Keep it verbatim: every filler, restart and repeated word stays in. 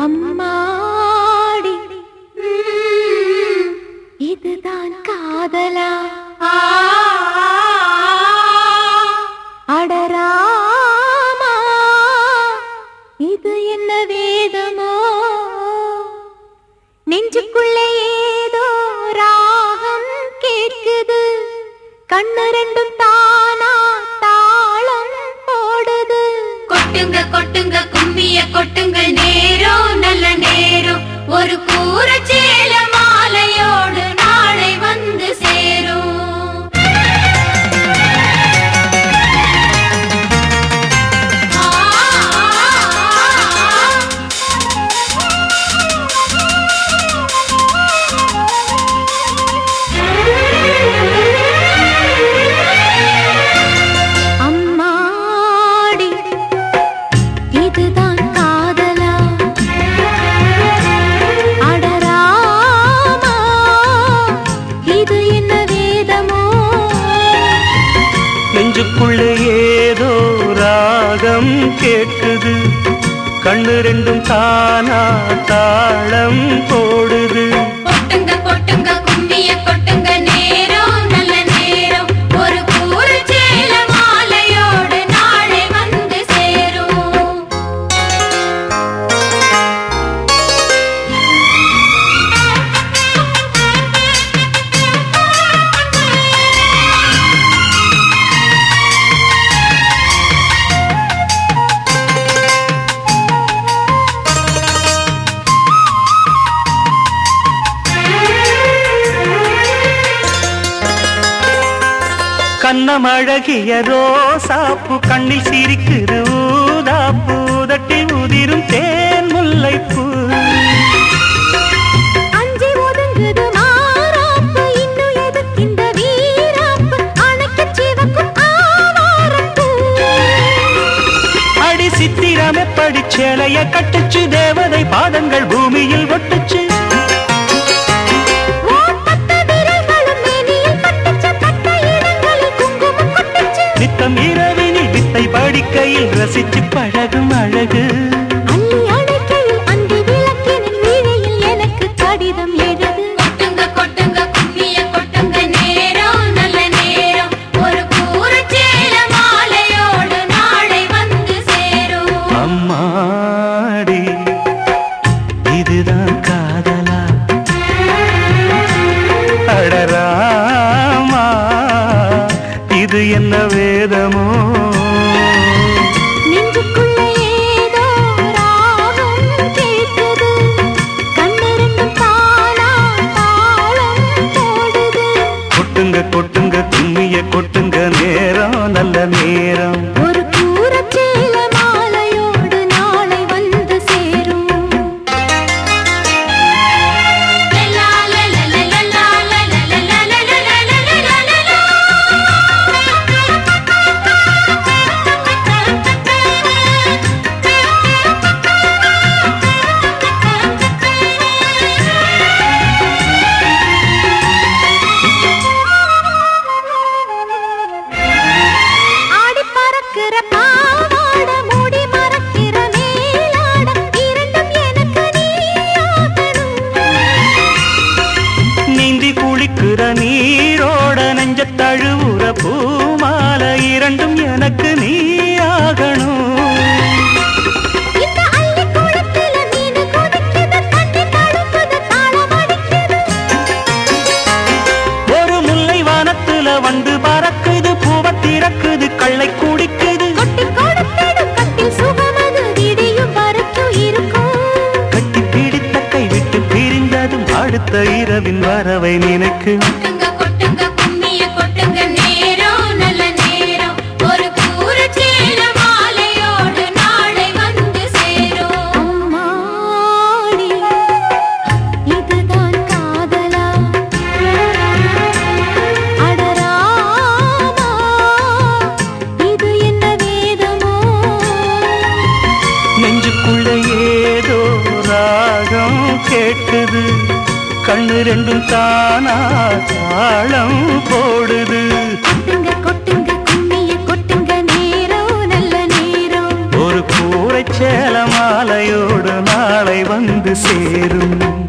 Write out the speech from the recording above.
அம்மாடி இதுதான் காதலா அடராமா இது என்ன வேதமோ நெஞ்சுக்குள்ளே ஏதோ ராகம் கேட்குது கண்ணு ரெண்டும் தானா தாளம் போடுது கொட்டுங்க கொட்டுங்க கும்மிய கொட்டுங்க நேரம் நல்ல நேரம் ஒரு கூர சேல மாலையோடு நாளை வந்து சேரும் நெஞ்சுக்குள்ளே ஏதோ ராகம் கேட்குது கண்ணு ரெண்டும் தானா தாளம் போடுது கொட்டுங்க கொட்டுங்க கும்மிய கொட்டுங்க நேரம் நல்ல நேரம் ஒரு கூர சேல மாலையோடு நாளை வந்து சேரும் கண்ணமழகிய ரோசாப்பு கண்ணில் சிரிக்குது ஊதாப்பு உதட்டில் உதிரும் தேன் முல்லைப்பூ அஞ்சி ஒதுங்குது மாறாப்பு இன்னும் எதுக்கு இந்த வீராப்பு அணைக்கு சிவக்கும் ஆவாரப்பூ அடி சித்திரம் எப்படி சேலைய கட்டுச்சு தேவதை பாதங்கள் பூமியில் ஒட்டுச்சு இரவினில் வித்தை படிக்கையில் ரசிச்சு பழகும் அழகு அள்ளி அணைக்கையில் அந்தி விளக்கினின் வீழையில் எனக்கு கடிதம் எழுது கொட்டுங்க கொட்டுங்க கும்மிய கொட்டுங்க நேரம் நல்ல நேரம் ஒரு கூர சேல மாலையோடு நாளை வந்து சேரும் அம்மாடி இதுதான் காதலா அடராமா இது என்ன வேதமோ நெஞ்சுக்குள்ளே ஏதோ ராகம் கேட்குது கண்ணு ரெண்டும் தானா தாளம் போடுது கொட்டுங்க கொட்டுங்க கும்மிய கொட்டுங்க நேரம் நல்ல நேரம் ஒரு கூரச் சேல மாலையோடு நாளை வந்து சேரும் லலா லலா லலா லலா லலா ஆடி பறக்கிற பாவாட மூடி மறக்கிற மேலாட இரண்டும் எனக்கு நீயாகணும் நீந்தி குளிக்கிற நீரோட நெஞ்ச தழுவுற பூமாலை இரண்டும் எனக்கு நீ ஆகணும் இந்த அள்ளி குளத்தில மீனு கொதிக்குது தண்ணி தழுக்குது தாளம் அடிக்குது ஒரு முல்லை வானத்துல வந்து பறக்குது பூவ திறக்குது கள்ளை குடிக்குது கொட்டி கொடுத்திடு கட்டில் சுகமது விடியும் வரைக்கும் இருக்கும் கட்டி பிடித்த கை விட்டு பிரிந்ததும் அடுத்த இரவின் வரவை நினைக்கு கொட்டுங்க கொட்டுங்க கும்மிய கொட்டுங்க நேரம் நல்ல நேரம் ஒரு கூர சேல மாலையோடு நாளை வந்து சேரும் அம்மாடி இதுதான் காதலா அடராமா இது என்ன வேதமோ நெஞ்சுக்குள்ள ஏதோ ராகம் கேட்குது கண்ணு ரெண்டும் தானா தாளம் போடுது கொட்டுங்க கொட்டுங்க கும்மிய கொட்டுங்க நேரம் நல்ல நேரம் ஒரு கூரை சேல மாலையோடு நாளை வந்து வந்து சேரும்.